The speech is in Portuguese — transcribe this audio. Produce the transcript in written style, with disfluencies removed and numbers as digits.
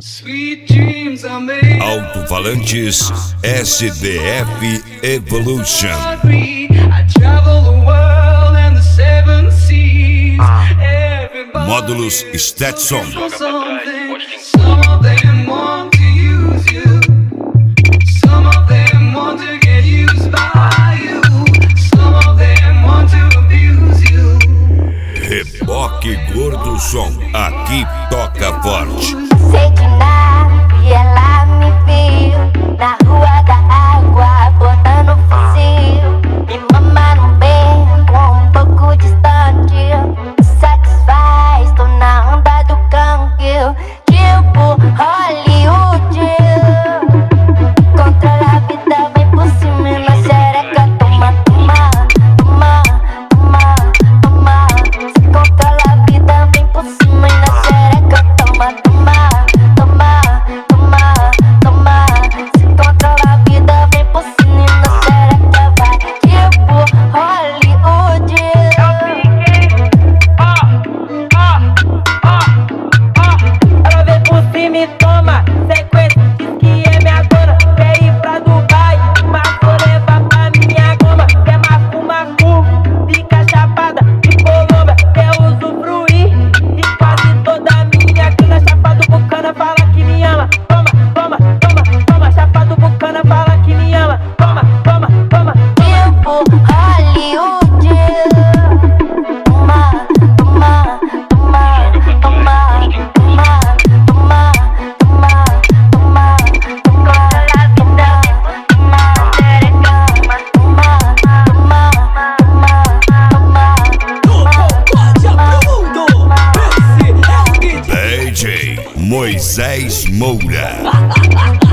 Alto-falantes SDF Evolution. Módulos Stetson. Reboque Gordo Som, aqui toca forte. Sei de nada e ela me viu na rua da água, botando fuzil. Me mama no beco, um pouco distante. Satisfaz, tô na onda do cangue, tipo Hollywood. Controla a vida, vem por cima e na xereca. Toma, toma, toma, toma, toma. Se controla a vida, vem por cima e na xereca. Toma, toma, toma, toma, toma. Se controla a vida, vem por cima e na xereca. Vai tipo Hollywood. Ela vem por cima e toma sequência, diz que é minha dona. Quer ir pra Dubai, mas vou levar pra minha goma. Quer macu, fica chapada de Colômbia. Quer usufruir de quase toda a minha grana. Chapa do Bucana fala que me ama. Toma, toma, toma, toma. Chapa do Bucana fala que me ama. Toma, toma, toma. Tipo Hollywood. Toma, toma, toma, toma, toma, toma, toma, toma, toma. La vida toma, xereca, toma, toma, toma, toma. DJ Moisés Moura.